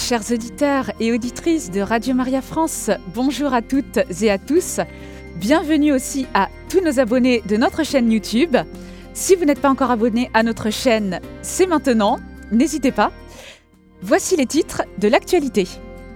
chers auditeurs et auditrices de Radio Maria France, bonjour à toutes et à tous. Bienvenue aussi à tous nos abonnés de notre chaîne YouTube. Si vous n'êtes pas encore abonné à notre chaîne, c'est maintenant, n'hésitez pas. Voici les titres de l'actualité.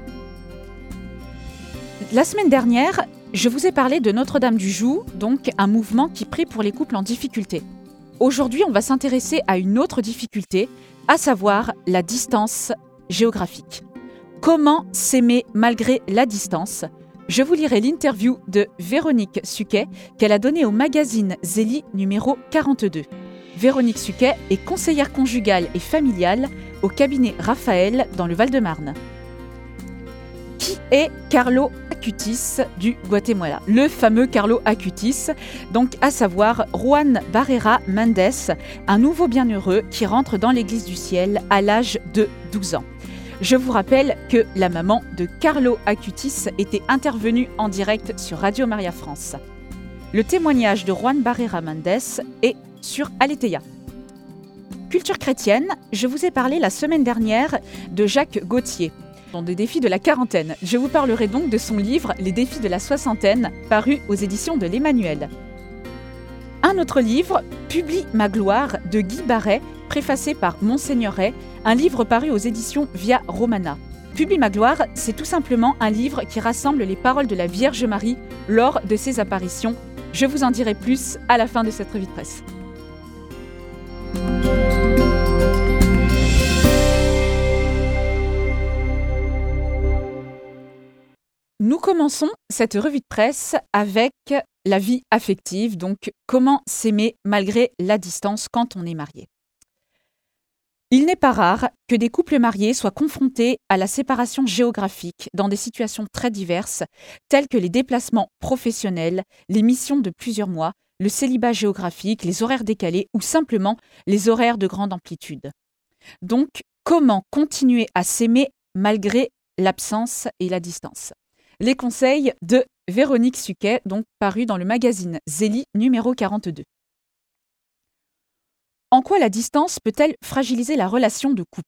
La semaine dernière, je vous ai parlé de Notre-Dame du Joux, donc un mouvement qui prie pour les couples en difficulté. Aujourd'hui, on va s'intéresser à une autre difficulté, à savoir la distance géographique. Comment s'aimer malgré la distance ? Je vous lirai l'interview de Véronique Suquet qu'elle a donnée au magazine Zélie numéro 42. Véronique Suquet est conseillère conjugale et familiale au cabinet Raphaël dans le Val-de-Marne. Qui est Carlo Acutis du Guatemala ? Le fameux Carlo Acutis, donc à savoir Juan Barrera Mendes, un nouveau bienheureux qui rentre dans l'Église du Ciel à l'âge de 12 ans. Je vous rappelle que la maman de Carlo Acutis était intervenue en direct sur Radio Maria France. Le témoignage de Juan Barrera Mendes est sur Aletheia. Culture chrétienne, je vous ai parlé la semaine dernière de Jacques Gauthier, dans des défis de la quarantaine. Je vous parlerai donc de son livre « Les défis de la soixantaine » paru aux éditions de l'Emmanuel. Un autre livre, « Publie ma gloire » de Guy Barret, préfacé par Monseigneur Ray, un livre paru aux éditions Via Romana. Publie ma gloire, c'est tout simplement un livre qui rassemble les paroles de la Vierge Marie lors de ses apparitions. Je vous en dirai plus à la fin de cette revue de presse. Nous commençons cette revue de presse avec la vie affective, donc comment s'aimer malgré la distance quand on est marié. Il n'est pas rare que des couples mariés soient confrontés à la séparation géographique dans des situations très diverses, telles que les déplacements professionnels, les missions de plusieurs mois, le célibat géographique, les horaires décalés ou simplement les horaires de grande amplitude. Donc, comment continuer à s'aimer malgré l'absence et la distance ? Les conseils de Véronique Suquet, donc paru dans le magazine Zélie numéro 42. En quoi la distance peut-elle fragiliser la relation de couple ?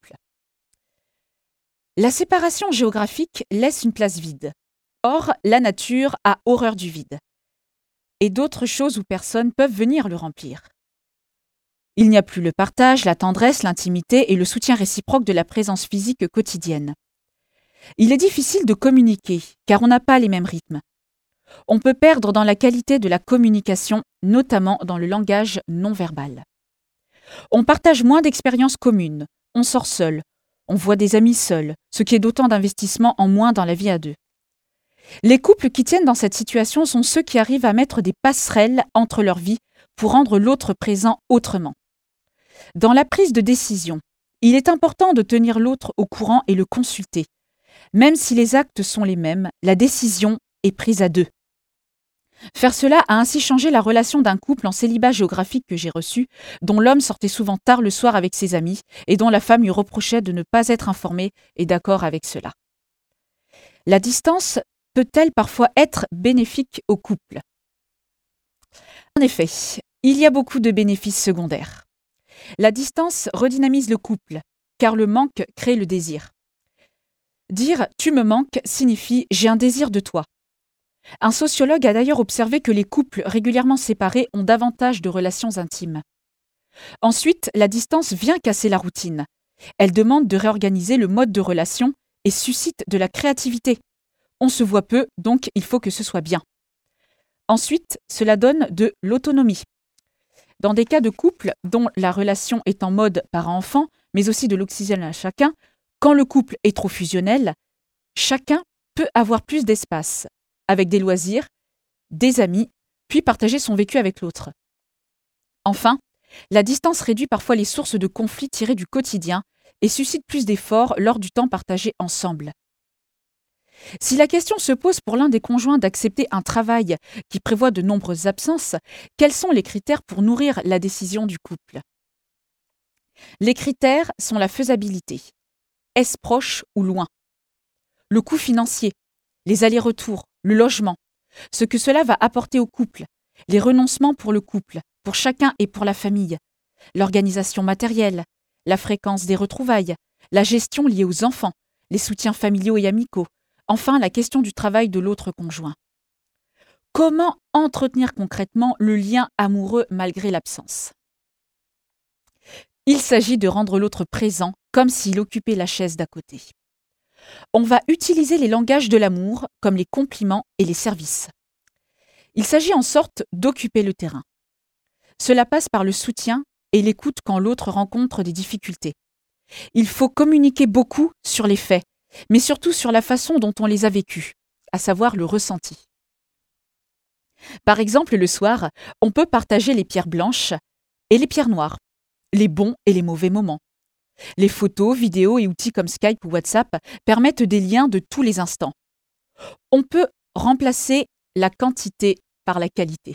La séparation géographique laisse une place vide. Or, la nature a horreur du vide. Et d'autres choses ou personnes peuvent venir le remplir. Il n'y a plus le partage, la tendresse, l'intimité et le soutien réciproque de la présence physique quotidienne. Il est difficile de communiquer, car on n'a pas les mêmes rythmes. On peut perdre dans la qualité de la communication, notamment dans le langage non verbal. On partage moins d'expériences communes, on sort seul, on voit des amis seuls, ce qui est d'autant d'investissement en moins dans la vie à deux. Les couples qui tiennent dans cette situation sont ceux qui arrivent à mettre des passerelles entre leur vie pour rendre l'autre présent autrement. Dans la prise de décision, il est important de tenir l'autre au courant et le consulter. Même si les actes sont les mêmes, la décision est prise à deux. Faire cela a ainsi changé la relation d'un couple en célibat géographique que j'ai reçu, dont l'homme sortait souvent tard le soir avec ses amis et dont la femme lui reprochait de ne pas être informée et d'accord avec cela. La distance peut-elle parfois être bénéfique au couple ? En effet, il y a beaucoup de bénéfices secondaires. La distance redynamise le couple, car le manque crée le désir. Dire « tu me manques » signifie « j'ai un désir de toi ». Un sociologue a d'ailleurs observé que les couples régulièrement séparés ont davantage de relations intimes. Ensuite, la distance vient casser la routine. Elle demande de réorganiser le mode de relation et suscite de la créativité. On se voit peu, donc il faut que ce soit bien. Ensuite, cela donne de l'autonomie. Dans des cas de couple dont la relation est en mode parent-enfant, mais aussi de l'oxygène à chacun, quand le couple est trop fusionnel, chacun peut avoir plus d'espace, avec des loisirs, des amis, puis partager son vécu avec l'autre. Enfin, la distance réduit parfois les sources de conflits tirés du quotidien et suscite plus d'efforts lors du temps partagé ensemble. Si la question se pose pour l'un des conjoints d'accepter un travail qui prévoit de nombreuses absences, quels sont les critères pour nourrir la décision du couple ? Les critères sont la faisabilité. Est-ce proche ou loin ? Le coût financier, les allers-retours, le logement, ce que cela va apporter au couple, les renoncements pour le couple, pour chacun et pour la famille, l'organisation matérielle, la fréquence des retrouvailles, la gestion liée aux enfants, les soutiens familiaux et amicaux, enfin la question du travail de l'autre conjoint. Comment entretenir concrètement le lien amoureux malgré l'absence ? Il s'agit de rendre l'autre présent comme s'il occupait la chaise d'à côté. On va utiliser les langages de l'amour comme les compliments et les services. Il s'agit en sorte d'occuper le terrain. Cela passe par le soutien et l'écoute quand l'autre rencontre des difficultés. Il faut communiquer beaucoup sur les faits, mais surtout sur la façon dont on les a vécus, à savoir le ressenti. Par exemple, le soir, on peut partager les pierres blanches et les pierres noires, les bons et les mauvais moments. Les photos, vidéos et outils comme Skype ou WhatsApp permettent des liens de tous les instants. On peut remplacer la quantité par la qualité.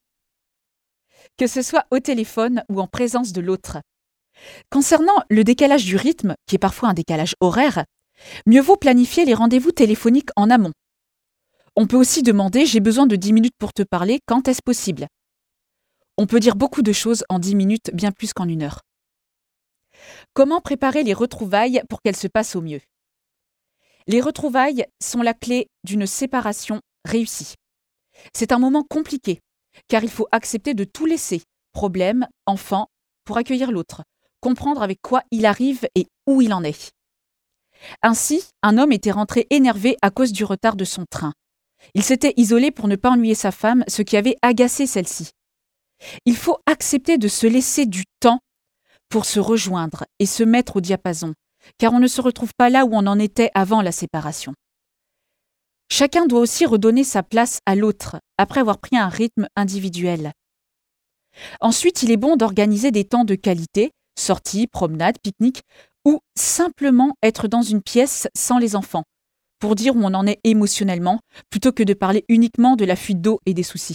Que ce soit au téléphone ou en présence de l'autre. Concernant le décalage du rythme, qui est parfois un décalage horaire, mieux vaut planifier les rendez-vous téléphoniques en amont. On peut aussi demander « j'ai besoin de 10 minutes pour te parler, quand est-ce possible ?» On peut dire beaucoup de choses en 10 minutes, bien plus qu'en 1 heure. Comment préparer les retrouvailles pour qu'elles se passent au mieux ? Les retrouvailles sont la clé d'une séparation réussie. C'est un moment compliqué, car il faut accepter de tout laisser, problème, enfant, pour accueillir l'autre, comprendre avec quoi il arrive et où il en est. Ainsi, un homme était rentré énervé à cause du retard de son train. Il s'était isolé pour ne pas ennuyer sa femme, ce qui avait agacé celle-ci. Il faut accepter de se laisser du temps pour se rejoindre et se mettre au diapason, car on ne se retrouve pas là où on en était avant la séparation. Chacun doit aussi redonner sa place à l'autre, après avoir pris un rythme individuel. Ensuite, il est bon d'organiser des temps de qualité, sorties, promenades, pique-niques, ou simplement être dans une pièce sans les enfants, pour dire où on en est émotionnellement, plutôt que de parler uniquement de la fuite d'eau et des soucis.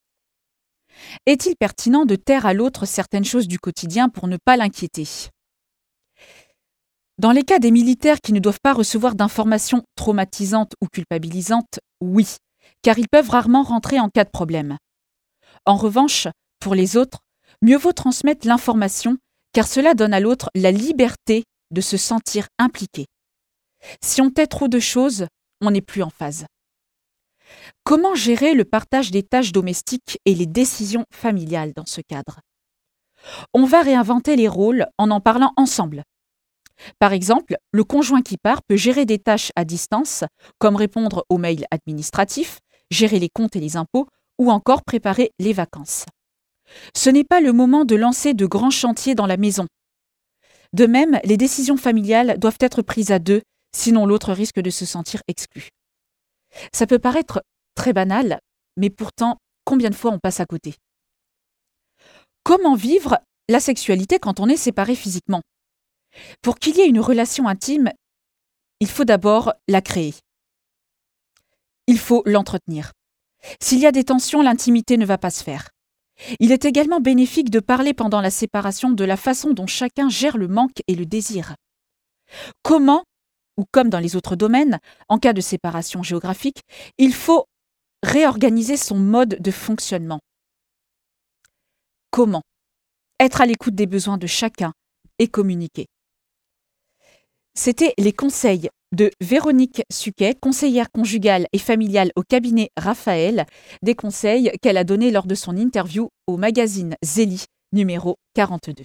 Est-il pertinent de taire à l'autre certaines choses du quotidien pour ne pas l'inquiéter ? Dans les cas des militaires qui ne doivent pas recevoir d'informations traumatisantes ou culpabilisantes, oui, car ils peuvent rarement rentrer en cas de problème. En revanche, pour les autres, mieux vaut transmettre l'information, car cela donne à l'autre la liberté de se sentir impliqué. Si on tait trop de choses, on n'est plus en phase. Comment gérer le partage des tâches domestiques et les décisions familiales dans ce cadre ? On va réinventer les rôles en parlant ensemble. Par exemple, le conjoint qui part peut gérer des tâches à distance, comme répondre aux mails administratifs, gérer les comptes et les impôts, ou encore préparer les vacances. Ce n'est pas le moment de lancer de grands chantiers dans la maison. De même, les décisions familiales doivent être prises à deux, sinon l'autre risque de se sentir exclu. Ça peut paraître très banal, mais pourtant, combien de fois on passe à côté ? Comment vivre la sexualité quand on est séparé physiquement ? Pour qu'il y ait une relation intime, il faut d'abord la créer. Il faut l'entretenir. S'il y a des tensions, l'intimité ne va pas se faire. Il est également bénéfique de parler pendant la séparation de la façon dont chacun gère le manque et le désir. Comment, ou comme dans les autres domaines, en cas de séparation géographique, il faut réorganiser son mode de fonctionnement. Comment ? Être à l'écoute des besoins de chacun et communiquer. C'était les conseils de Véronique Suquet, conseillère conjugale et familiale au cabinet Raphaël, des conseils qu'elle a donnés lors de son interview au magazine Zélie, numéro 42.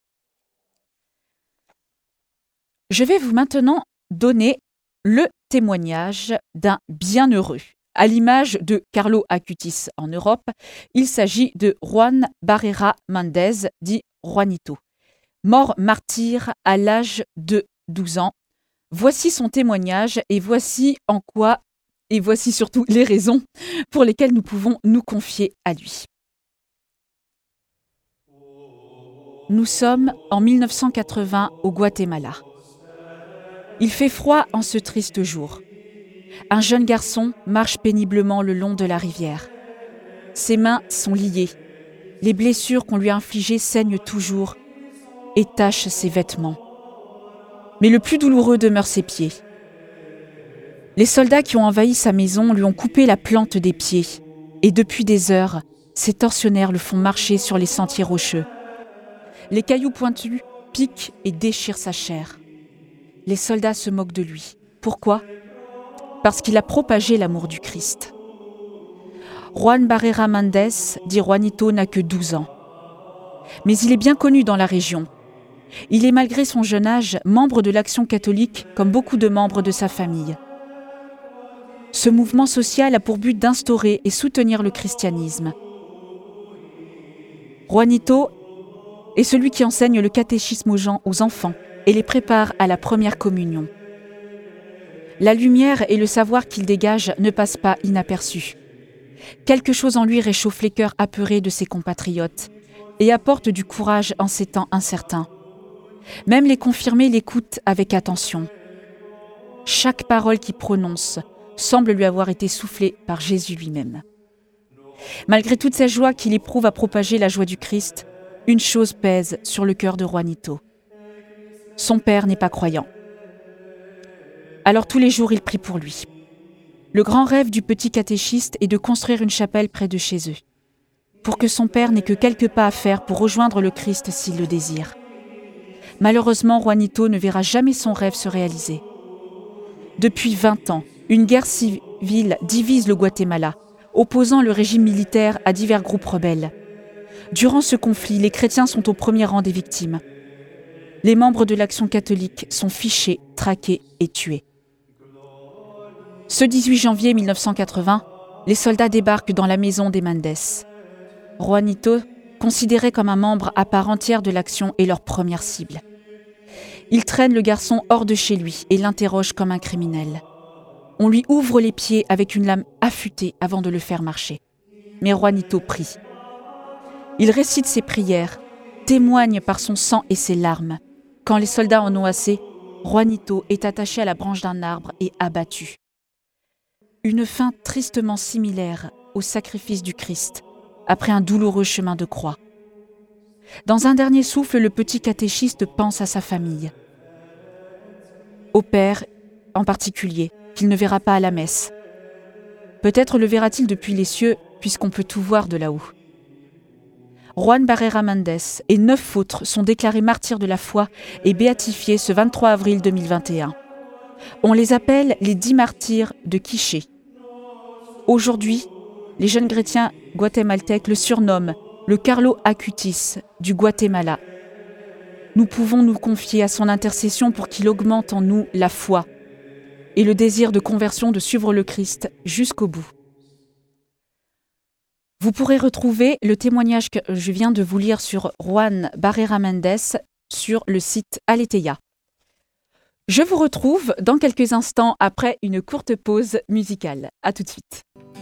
Je vais vous maintenant donner le témoignage d'un bienheureux. À l'image de Carlo Acutis en Europe, il s'agit de Juan Barrera Mendez, dit Juanito, mort martyr à l'âge de 12 ans. Voici son témoignage et voici surtout les raisons pour lesquelles nous pouvons nous confier à lui. Nous sommes en 1980 au Guatemala. Il fait froid en ce triste jour. Un jeune garçon marche péniblement le long de la rivière. Ses mains sont liées. Les blessures qu'on lui a infligées saignent toujours et tachent ses vêtements. Mais le plus douloureux demeure ses pieds. Les soldats qui ont envahi sa maison lui ont coupé la plante des pieds et depuis des heures, ces tortionnaires le font marcher sur les sentiers rocheux. Les cailloux pointus piquent et déchirent sa chair. Les soldats se moquent de lui. Pourquoi ? Parce qu'il a propagé l'amour du Christ. Juan Barrera Méndez, dit Juanito, n'a que 12 ans. Mais il est bien connu dans la région. Il est, malgré son jeune âge, membre de l'Action catholique, comme beaucoup de membres de sa famille. Ce mouvement social a pour but d'instaurer et soutenir le christianisme. Juanito est celui qui enseigne le catéchisme aux enfants et les prépare à la première communion. La lumière et le savoir qu'il dégage ne passent pas inaperçus. Quelque chose en lui réchauffe les cœurs apeurés de ses compatriotes et apporte du courage en ces temps incertains. Même les confirmés l'écoutent avec attention. Chaque parole qu'il prononce semble lui avoir été soufflée par Jésus lui-même. Malgré toute cette joie qu'il éprouve à propager la joie du Christ, une chose pèse sur le cœur de Juanito. Son père n'est pas croyant. Alors tous les jours, il prie pour lui. Le grand rêve du petit catéchiste est de construire une chapelle près de chez eux, pour que son père n'ait que quelques pas à faire pour rejoindre le Christ s'il le désire. Malheureusement, Juanito ne verra jamais son rêve se réaliser. Depuis 20 ans, une guerre civile divise le Guatemala, opposant le régime militaire à divers groupes rebelles. Durant ce conflit, les chrétiens sont au premier rang des victimes. Les membres de l'Action catholique sont fichés, traqués et tués. Ce 18 janvier 1980, les soldats débarquent dans la maison des Méndez. Juanito, considéré comme un membre à part entière de l'Action, est leur première cible. Ils traînent le garçon hors de chez lui et l'interrogent comme un criminel. On lui ouvre les pieds avec une lame affûtée avant de le faire marcher. Mais Juanito prie. Il récite ses prières, témoigne par son sang et ses larmes. Quand les soldats en ont assez, Juanito est attaché à la branche d'un arbre et abattu. Une fin tristement similaire au sacrifice du Christ, après un douloureux chemin de croix. Dans un dernier souffle, le petit catéchiste pense à sa famille. Au père, en particulier, qu'il ne verra pas à la messe. Peut-être le verra-t-il depuis les cieux, puisqu'on peut tout voir de là-haut. Juan Barrera Méndez et 9 autres sont déclarés martyrs de la foi et béatifiés ce 23 avril 2021. On les appelle les 10 martyrs de Quiché. Aujourd'hui, les jeunes chrétiens guatémaltèques le surnomment le Carlo Acutis du Guatemala. Nous pouvons nous confier à son intercession pour qu'il augmente en nous la foi et le désir de conversion de suivre le Christ jusqu'au bout. Vous pourrez retrouver le témoignage que je viens de vous lire sur Juan Barrera Méndez sur le site Aletheia. Je vous retrouve dans quelques instants après une courte pause musicale. À tout de suite.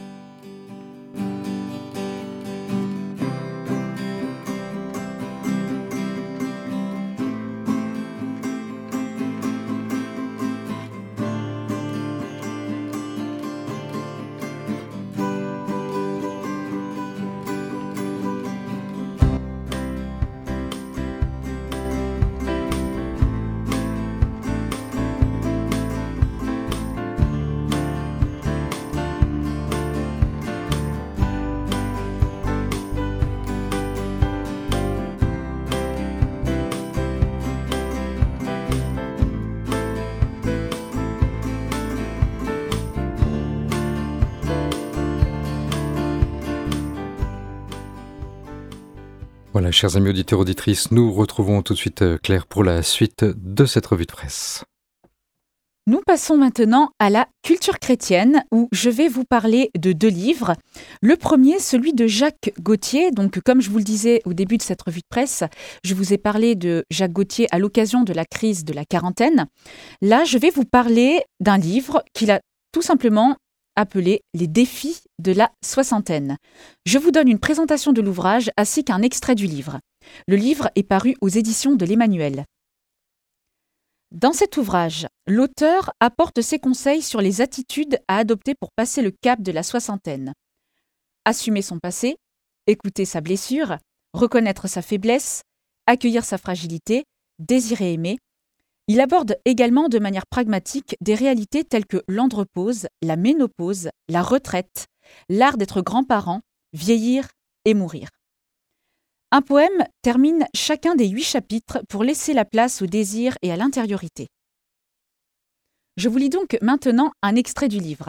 Voilà, chers amis auditeurs, auditrices, nous retrouvons tout de suite Claire pour la suite de cette revue de presse. Nous passons maintenant à la culture chrétienne où je vais vous parler de 2 livres. Le premier, celui de Jacques Gauthier. Donc, comme je vous le disais au début de cette revue de presse, je vous ai parlé de Jacques Gauthier à l'occasion de la crise de la quarantaine. Là, je vais vous parler d'un livre qu'il a tout simplement appelé « Les défis de la soixantaine ». Je vous donne une présentation de l'ouvrage ainsi qu'un extrait du livre. Le livre est paru aux éditions de l'Emmanuel. Dans cet ouvrage, l'auteur apporte ses conseils sur les attitudes à adopter pour passer le cap de la soixantaine. Assumer son passé, écouter sa blessure, reconnaître sa faiblesse, accueillir sa fragilité, désirer aimer. Il aborde également de manière pragmatique des réalités telles que l'andropause, la ménopause, la retraite, l'art d'être grand-parent, vieillir et mourir. Un poème termine chacun des 8 chapitres pour laisser la place au désir et à l'intériorité. Je vous lis donc maintenant un extrait du livre.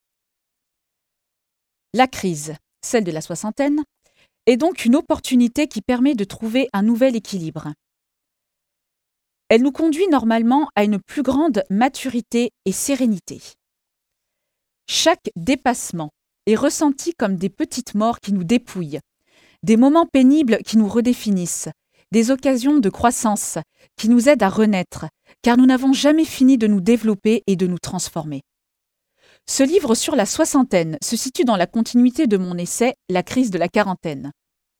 La crise, celle de la soixantaine, est donc une opportunité qui permet de trouver un nouvel équilibre. Elle nous conduit normalement à une plus grande maturité et sérénité. Chaque dépassement est ressenti comme des petites morts qui nous dépouillent, des moments pénibles qui nous redéfinissent, des occasions de croissance qui nous aident à renaître, car nous n'avons jamais fini de nous développer et de nous transformer. Ce livre sur la soixantaine se situe dans la continuité de mon essai « La crise de la quarantaine ».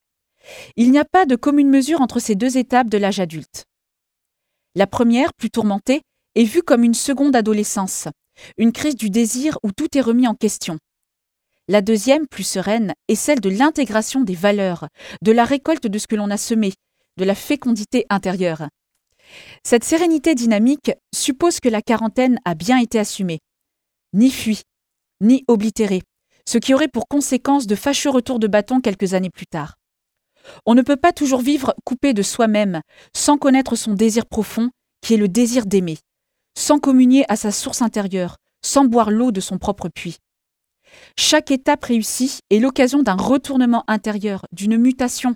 Il n'y a pas de commune mesure entre ces deux étapes de l'âge adulte. La première, plus tourmentée, est vue comme une seconde adolescence, une crise du désir où tout est remis en question. La deuxième, plus sereine, est celle de l'intégration des valeurs, de la récolte de ce que l'on a semé, de la fécondité intérieure. Cette sérénité dynamique suppose que la quarantaine a bien été assumée, ni fuie, ni oblitérée, ce qui aurait pour conséquence de fâcheux retours de bâton quelques années plus tard. On ne peut pas toujours vivre coupé de soi-même, sans connaître son désir profond, qui est le désir d'aimer, sans communier à sa source intérieure, sans boire l'eau de son propre puits. Chaque étape réussie est l'occasion d'un retournement intérieur, d'une mutation.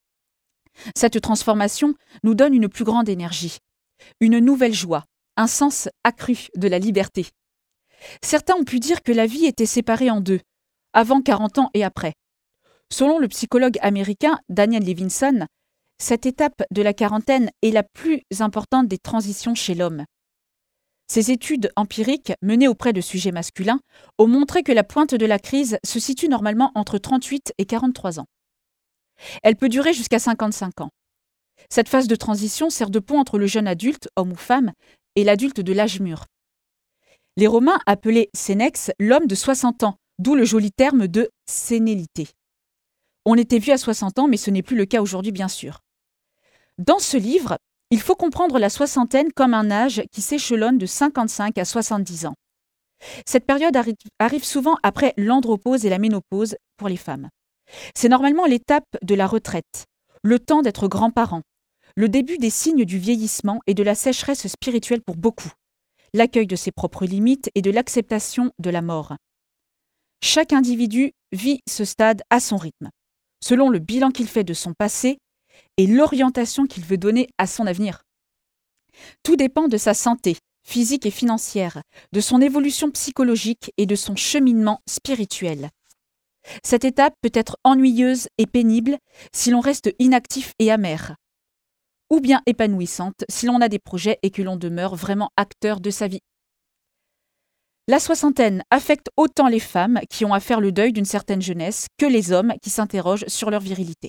Cette transformation nous donne une plus grande énergie, une nouvelle joie, un sens accru de la liberté. Certains ont pu dire que la vie était séparée en deux, avant 40 ans et après. Selon le psychologue américain Daniel Levinson, cette étape de la quarantaine est la plus importante des transitions chez l'homme. Ces études empiriques, menées auprès de sujets masculins, ont montré que la pointe de la crise se situe normalement entre 38 et 43 ans. Elle peut durer jusqu'à 55 ans. Cette phase de transition sert de pont entre le jeune adulte, homme ou femme, et l'adulte de l'âge mûr. Les Romains appelaient sénex l'homme de 60 ans, d'où le joli terme de sénilité. On était vieux à 60 ans, mais ce n'est plus le cas aujourd'hui, bien sûr. Dans ce livre, il faut comprendre la soixantaine comme un âge qui s'échelonne de 55 à 70 ans. Cette période arrive souvent après l'andropause et la ménopause pour les femmes. C'est normalement l'étape de la retraite, le temps d'être grand-parent, le début des signes du vieillissement et de la sécheresse spirituelle pour beaucoup, l'accueil de ses propres limites et de l'acceptation de la mort. Chaque individu vit ce stade à son rythme, selon le bilan qu'il fait de son passé et l'orientation qu'il veut donner à son avenir. Tout dépend de sa santé, physique et financière, de son évolution psychologique et de son cheminement spirituel. Cette étape peut être ennuyeuse et pénible si l'on reste inactif et amer, ou bien épanouissante si l'on a des projets et que l'on demeure vraiment acteur de sa vie. La soixantaine affecte autant les femmes qui ont à faire le deuil d'une certaine jeunesse que les hommes qui s'interrogent sur leur virilité.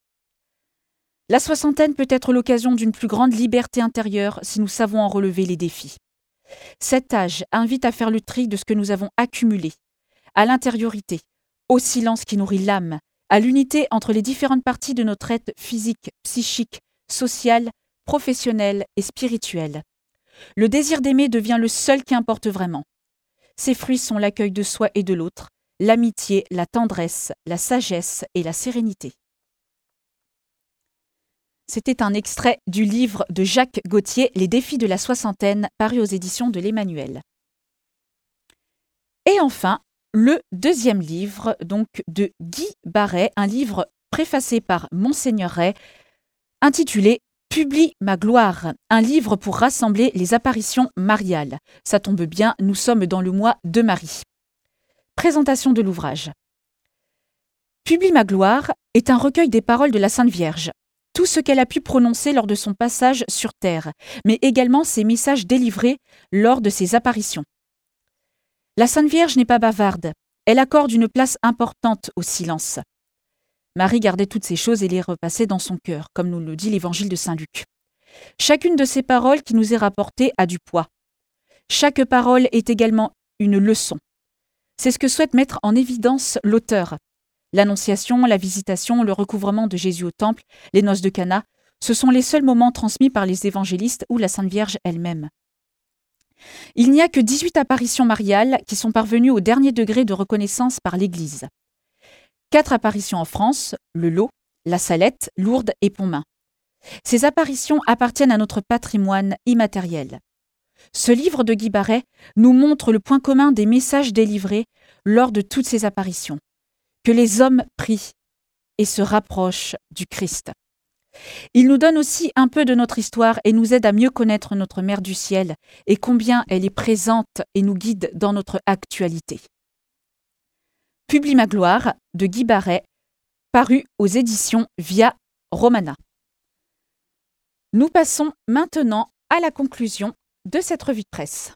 La soixantaine peut être l'occasion d'une plus grande liberté intérieure si nous savons en relever les défis. Cet âge invite à faire le tri de ce que nous avons accumulé, à l'intériorité, au silence qui nourrit l'âme, à l'unité entre les différentes parties de notre être physique, psychique, social, professionnel et spirituel. Le désir d'aimer devient le seul qui importe vraiment. Ses fruits sont l'accueil de soi et de l'autre, l'amitié, la tendresse, la sagesse et la sérénité. C'était un extrait du livre de Jacques Gauthier, Les défis de la soixantaine, paru aux éditions de l'Emmanuel. Et enfin, le deuxième livre, donc de Guy Barret, un livre préfacé par Monseigneur Ray, intitulé « Publie ma gloire », un livre pour rassembler les apparitions mariales. Ça tombe bien, nous sommes dans le mois de Marie. Présentation de l'ouvrage. « Publie ma gloire » est un recueil des paroles de la Sainte Vierge. Tout ce qu'elle a pu prononcer lors de son passage sur Terre, mais également ses messages délivrés lors de ses apparitions. La Sainte Vierge n'est pas bavarde, elle accorde une place importante au silence. Marie gardait toutes ces choses et les repassait dans son cœur, comme nous le dit l'évangile de Saint Luc. Chacune de ces paroles qui nous est rapportée a du poids. Chaque parole est également une leçon. C'est ce que souhaite mettre en évidence l'auteur. L'Annonciation, la Visitation, le recouvrement de Jésus au Temple, les noces de Cana, ce sont les seuls moments transmis par les évangélistes ou la Sainte Vierge elle-même. Il n'y a que 18 apparitions mariales qui sont parvenues au dernier degré de reconnaissance par l'Église. 4 apparitions en France, le Lot, la Salette, Lourdes et Pontmain. Ces apparitions appartiennent à notre patrimoine immatériel. Ce livre de Guy Barret nous montre le point commun des messages délivrés lors de toutes ces apparitions, que les hommes prient et se rapprochent du Christ. Il nous donne aussi un peu de notre histoire et nous aide à mieux connaître notre Mère du Ciel et combien elle est présente et nous guide dans notre actualité. Publie ma gloire de Guy Barret, paru aux éditions Via Romana. Nous passons maintenant à la conclusion de cette revue de presse.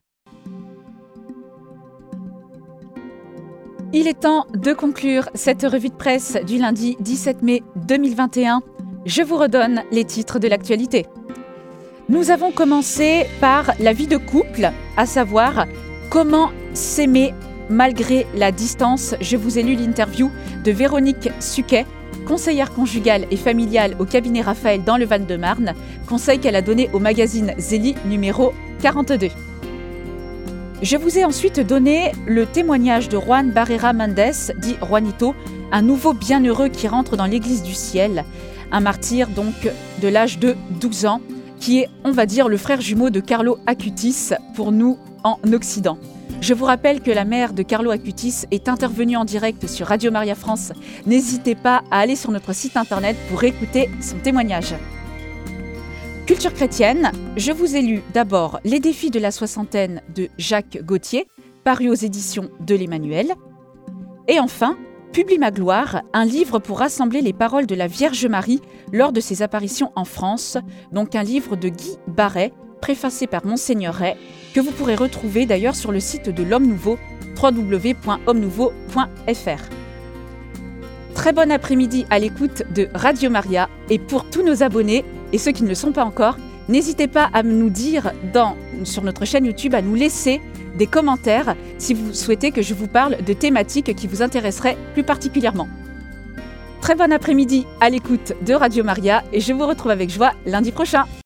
Il est temps de conclure cette revue de presse du lundi 17 mai 2021. Je vous redonne les titres de l'actualité. Nous avons commencé par la vie de couple, à savoir comment s'aimer malgré la distance. Je vous ai lu l'interview de Véronique Suquet, conseillère conjugale et familiale au cabinet Raphaël dans le Val-de-Marne, conseil qu'elle a donné au magazine Zélie numéro 42. Je vous ai ensuite donné le témoignage de Juan Barrera Mendes, dit Juanito, un nouveau bienheureux qui rentre dans l'Église du Ciel, un martyr donc de l'âge de 12 ans, qui est, on va dire, le frère jumeau de Carlo Acutis pour nous en Occident. Je vous rappelle que la mère de Carlo Acutis est intervenue en direct sur Radio Maria France. N'hésitez pas à aller sur notre site internet pour écouter son témoignage. Culture chrétienne, je vous ai lu d'abord Les défis de la soixantaine de Jacques Gauthier, paru aux éditions de l'Emmanuel. Et enfin, Publie ma gloire, un livre pour rassembler les paroles de la Vierge Marie lors de ses apparitions en France, donc un livre de Guy Barret, préfacé par Monseigneur Ray, que vous pourrez retrouver d'ailleurs sur le site de l'Homme Nouveau, www.hommenouveau.fr. Très bon après-midi à l'écoute de Radio Maria, et pour tous nos abonnés et ceux qui ne le sont pas encore, n'hésitez pas à nous dire sur notre chaîne YouTube, à nous laisser des commentaires si vous souhaitez que je vous parle de thématiques qui vous intéresseraient plus particulièrement. Très bon après-midi à l'écoute de Radio Maria et je vous retrouve avec joie lundi prochain.